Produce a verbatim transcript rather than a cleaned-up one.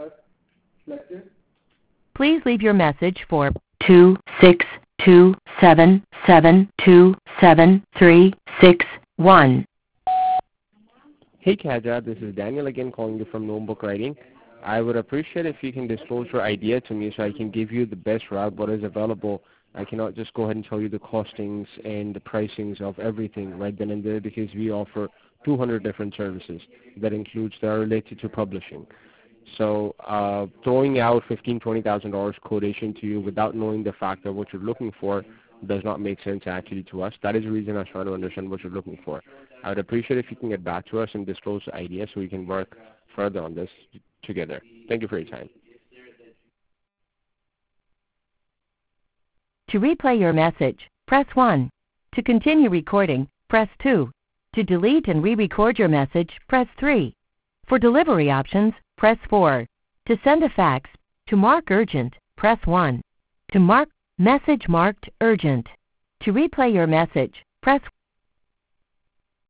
Please leave your message for two six two seven seven two seven three six one. Hey Kaja, this is Daniel again calling you from Notebook Writing. I would appreciate if you can disclose your idea to me so I can give you the best route, what is available. I cannot just go ahead and tell you the costings and the pricings of everything right then and there because we offer two hundred different services that includes that are related to publishing. So uh, throwing out fifteen thousand dollars, twenty thousand dollars quotation to you without knowing the fact of what you're looking for does not make sense actually to us. That is the reason I was trying to understand what you're looking for. I would appreciate if you can get back to us and disclose the idea so we can work further on this together. Thank you for your time. To replay your message, press one. To continue recording, press two. To delete and re-record your message, press three. For delivery options, press four. To send a fax, to mark urgent, press one. To mark message marked urgent. To replay your message, press